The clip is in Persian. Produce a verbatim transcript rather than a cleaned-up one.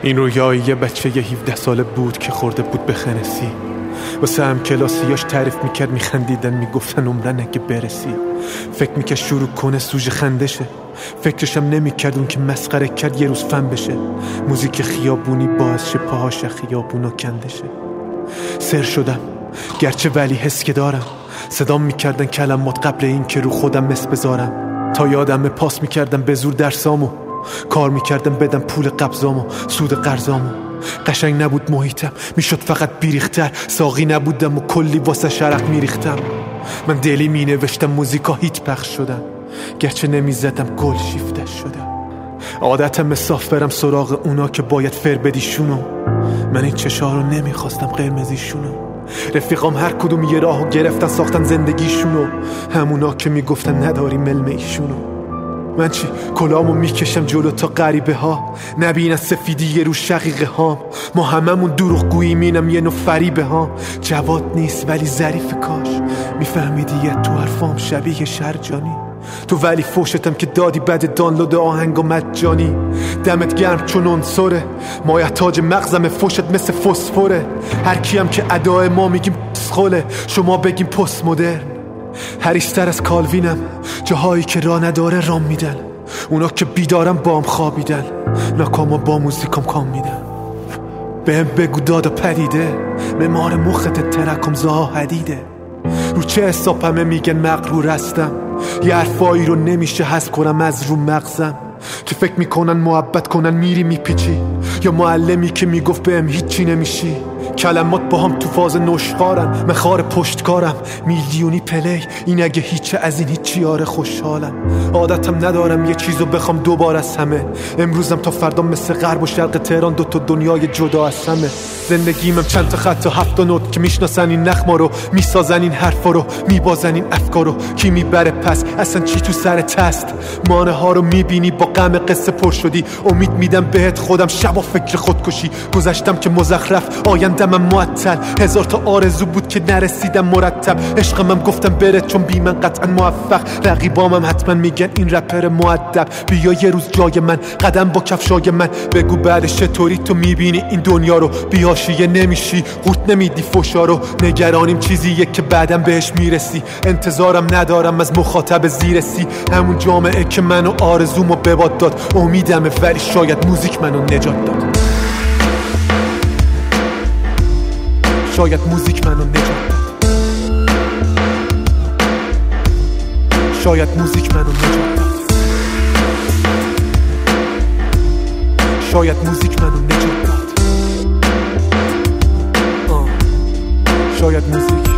این رویای یه بچه یه هفده ساله بود که خورده بود به خنسی. واسه هم کلاسیاش تعریف میکرد، میخندیدن میگفتن عمرن اگه برسی. فکر میکرد شروع کنه سوژه خندشه، فکرشم نمیکرد اون که مسخره کرد یه روز فن بشه. موزیک خیابونی باعث شه پاهاش خیابونا کندشه. سر شدم گرچه ولی حس که دارم، صدام میکردن کلمات قبل این که رو خودم مس بذارم. تا یادم پاس میکردم به زور درسامو، کار میکردم بدم پول قبضامو، سود قرضامو. قشنگ نبود محیطم، میشد فقط بیریختر. ساقی نبودم و کلی واسه شرق میریختم. من دلی مینوشتم موزیکا هیت پخش شدم، گرچه نمیزدم گل شیفته شدم. عادتم مساف برم سراغ اونا که باید فر بدیشونو. من این چشا رو نمیخواستم قرمزیشونو. رفیقام هر کدوم یه راهو گرفتن ساختن زندگیشونو، همونا که میگفتن نداری ملم ایشونو. من چی کلامو میکشم جلو تا غریبه ها نبینن سفیدی رو شقیقه هام. ما هممون دروغ گویی مینم یه نوع فریبه ها. جواد نیست ولی ظریف کاش میفهمیدی یه تو حرفام شبیه شرجانی. تو ولی فوشتم که دادی بعد دانلود آهنگ و مجانی. دمت گرم چون عنصره مایحتاج مغزم، فوشت مثل فسفره. هر کیم که ادای ما میگیم سخوله، شما بگیم پست مدرن. هریشتر از کالوینم، جاهایی که راه نداره رام میدن. اونا که بیدارم بام خوابیدن، ناکاما با موزیکم کام میدن. بهم بگو دادا پدیده، ممار مخت ترکم زها حدیده. رو چه حساب همه میگن مغرور هستم، یه حرفایی رو نمیشه حذف کنم از رو مغزم. که فکر میکنن محبت کنن میری میپیچی، یا معلمی که میگفت بهم هیچی نمیشی. کلمات با هم تو فاز نشخارن، مخار پشتکارم میلیونی پلی. این اگه هیچه از این هیچی آره خوشحالم. عادتم ندارم یه چیزو بخوام دوباره از همه. امروزم تا فردا مثل غرب و شرق تهران دو تا دنیای جدا از همه. زندگیمم چند تا خط و هفت تا نوت که میشناسن این نخما رو، میسازن این حرفا رو، میبازن این افکارو. کی میبره پس اصلا چی تو سر تست؟ مانه ها رو میبینی با غم قصه پر شدی. امید میدم بهت خودم شبا فکر خودکشی. گذشتم که مزخرف آینده من معطل. هزار تا آرزو بود که نرسیدم مرتب. عشقمم گفتم بره چون بی من قطعا موفق. رقیبامم حتما میگن این رپر مؤدب. بیا یه روز جای من قدم با کفشای من. بگو بعدش چطوری تو میبینی این دنیا رو. بیاشیه نمیشی قورت نمیدی فوشا رو. نگرانیم چیزیه که بعدم بهش میرسی. انتظارم ندارم از مخاطب زیرسی. همون جامعه که منو آرزومو بباد داد. امیدمه ولی شاید موزیک منو نجات داد. شاید موزیک منو نجات داد. شاید موزیک منو نجات داد. شاید موزیک منو نجات داد. شاید موزیک